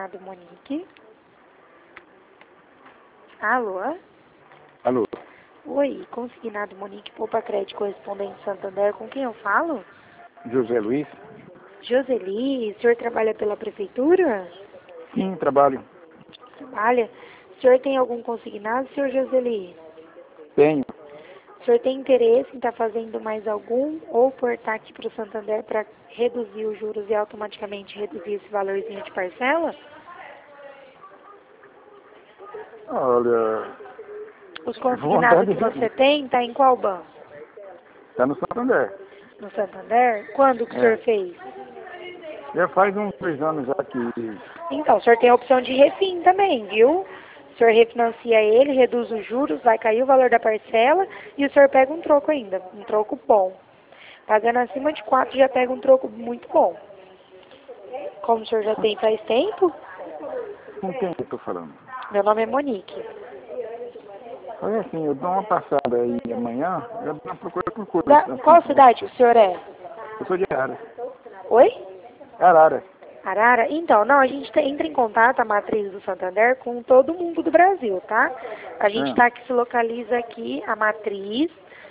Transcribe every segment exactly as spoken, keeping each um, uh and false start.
consignado Monique. Alô? Alô? Oi, consignado Monique Poupa Crédito correspondente Santander, com quem eu falo? José Luiz? Joseli, o senhor trabalha pela prefeitura? Sim, trabalho. Trabalha. O senhor tem algum consignado, senhor Joseli? Tenho. O senhor tem interesse em estar fazendo mais algum ou portar aqui para o Santander para reduzir os juros e automaticamente reduzir esse valorzinho de parcela? Olha, Os consignados vontade que você tem, tá em qual banco? está no Santander. No Santander? Quando que o senhor É. fez? Já faz uns dois anos já que... Então, o senhor tem a opção de refim também, viu? O senhor refinancia ele, reduz os juros, vai cair o valor da parcela e o senhor pega um troco ainda, um troco bom. Pagando acima de quatro já pega um troco muito bom. Como o senhor já tem faz tempo, Com quem eu estou falando? meu nome é Monique. Olha assim, eu dou uma passada aí amanhã, eu dou uma procura por coisa. Da, Assim, qual cidade que o senhor é? eu sou de Arara. Oi? Arara. Arara? Então, não, a gente te- entra em contato, a matriz do Santander, com todo mundo do Brasil, tá? A gente É. tá aqui, se localiza aqui, a matriz,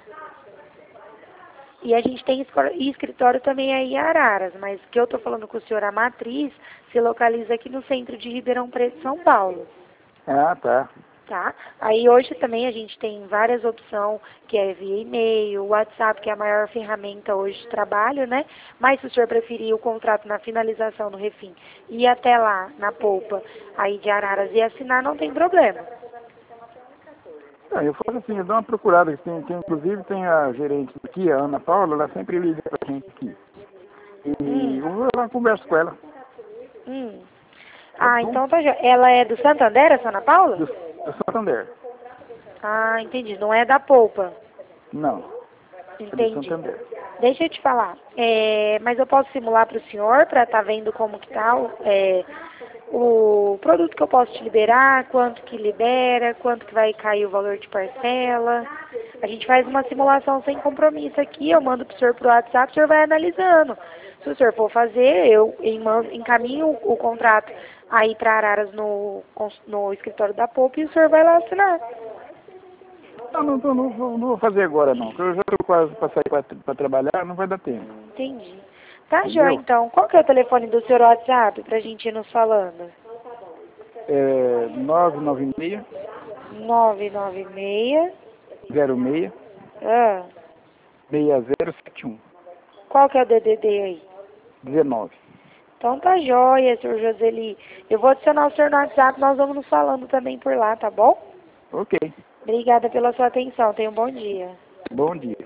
e a gente tem escor- escritório também aí em Araras, mas o que eu tô falando com o senhor, a matriz, se localiza aqui no centro de Ribeirão Preto, São Paulo. Ah, tá. Tá? Aí hoje também a gente tem várias opções, que é via e-mail, WhatsApp, que é a maior ferramenta hoje de trabalho, né? Mas se o senhor preferir o contrato na finalização no refim e ir até lá, na polpa, aí de Araras e assinar, não tem problema. É, eu faço assim, eu dou uma procurada, tem, tem, inclusive tem a gerente aqui, a Ana Paula, ela sempre liga pra gente aqui. E Hum, eu vou lá converso com ela, hum. tá Ah, bom? então tá já. Ela é do Santander, a Ana Paula? Do, do Santander. Ah, entendi. Não é da polpa. Não, é do Entendi. Santander. Deixa eu te falar, é, mas eu posso simular para o senhor para estar vendo como que tá o, é, o produto que eu posso te liberar, quanto que libera, quanto que vai cair o valor de parcela. A gente faz uma simulação sem compromisso aqui, eu mando para o senhor pro WhatsApp, o senhor vai analisando. Se o senhor for fazer, eu enman- encaminho o, o contrato aí para Araras no, cons- no escritório da Poupa e o senhor vai lá assinar. Não, não, tô, não, vou, não vou fazer agora não, porque eu já estou quase para sair para trabalhar, não vai dar tempo. Entendi. Tá, Jó, Entendeu? então. Qual que é o telefone do seu WhatsApp pra gente ir nos falando? É nove nove seis, nove nove seis. zero seis, Ah, seis zero sete um, qual que é o D D D aí? dezenove. Então tá jóia, senhor Joseli. Eu vou adicionar o senhor no WhatsApp, nós vamos nos falando também por lá, tá bom? Ok, Obrigada pela sua atenção. Tenha um bom dia. bom dia.